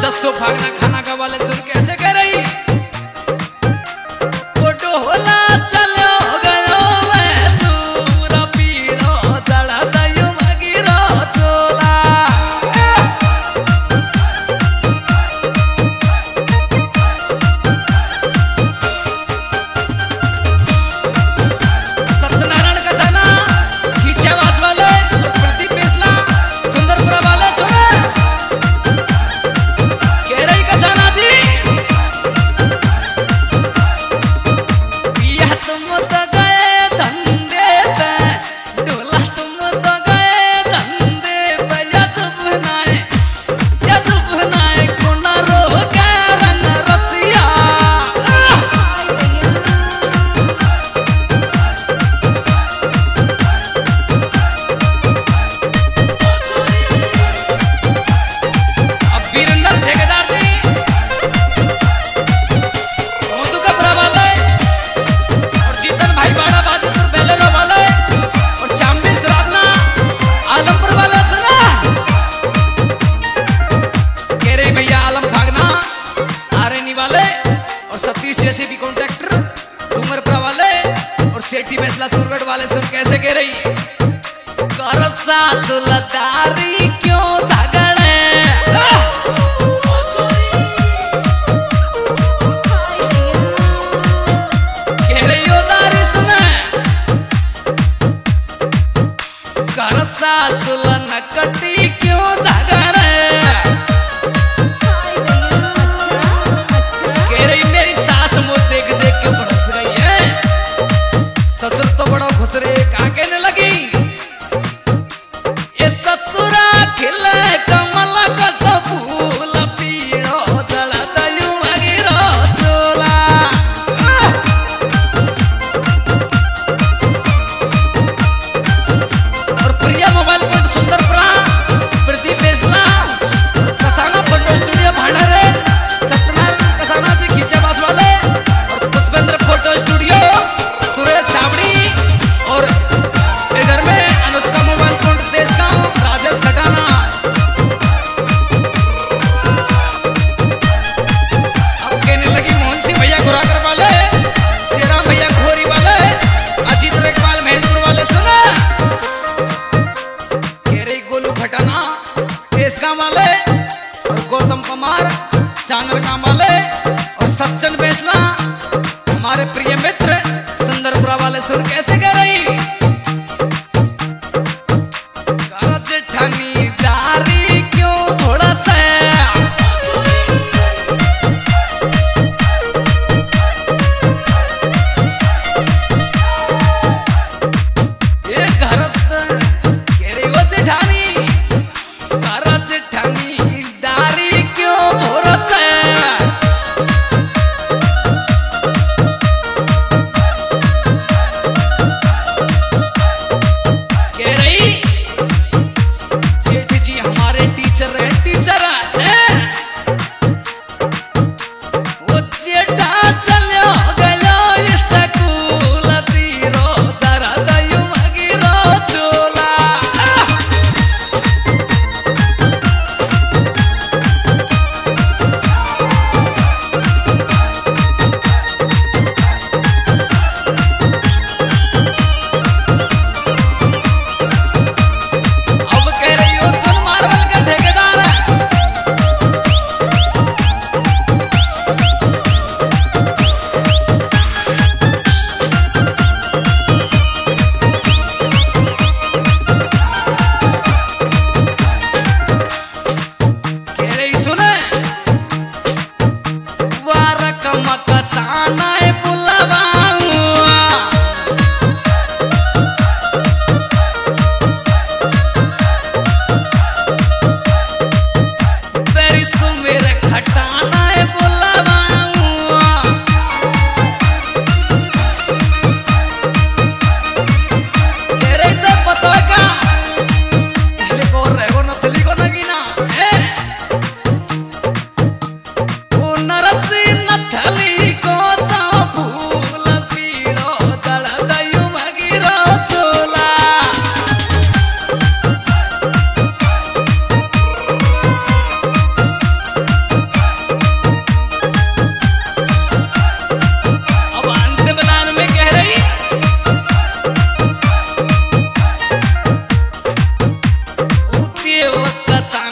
जस्सो भागना खाना का वाले सुन कैसे कह रही फोटो होला चलो गयो मैं सूरा पीड़ो चढ़ा दयो मगिरो चोला सत्यनारायण का साना खींचा वास वाले और प्रदीप बेसला सुंदरपुरा वाले सुने कह रही का साना जी पिया तुम तो गए धंधे पे डोला तुम तो गए धंधे पे या चुप नाए कोना रो के रंग रसिया अब वीरेंद्र ठेकेदार जी मोदू का भरा वाले और जीतन भाई बाड़ा बाजीपुर बेलेलो वाले और चांबीर सरादना आलमपुर वाला सुना कह रहे भैया आलम भागना आरेनी वाले और सतीश जैसे भी कॉन्ट्रैक्टर डूंगरपुरा वाले और सेठी मैसला सुरगढ़ वाले सुन कैसे कह रही करसा सुलतारी क्यों झगड़े कह रही हो दारी सुने करसा सुलन कटी क्यों झगड़े कह रही मेरी सास मुझ देख देख के बरस गई है ससुर तो बड़ा खुश रहे कहा कहने लगी ये ससुरा खिले कमल का फूल पीड़ो चढ़ा दयूं मगिरो चोला और Priya mobile point Sundarpura Pradeep Besla Kasana photo studio Bhandare Satyanarayan Kasana ji खींचाबाज वाले और पुष्पेंद्र फोटो स्टूडियो सुरेश छावड़ी और मेरे घर में अनुष्का मोबाइल पॉइंट देश का राजेश खटाना अब कहने लगी मोहन सिंह भैया घुराकर वाले शेराम भैया खोरी वाले अजीत रेखपाल महेंद्र वाले सुना कह रही गोलू खटाना देश का वाले और गौतम कुमार चांदरगाम वाले और सज्जन बेसला हमारे प्रिय मित्र सुंदरपुरा वाले सुन कैसे कह रही जेठानी दारी क्यों थोड़ा सा ये घर कह रही वो जेठानी तारा जेठानी दारी क्यों थोड़ा सा कह रही कसा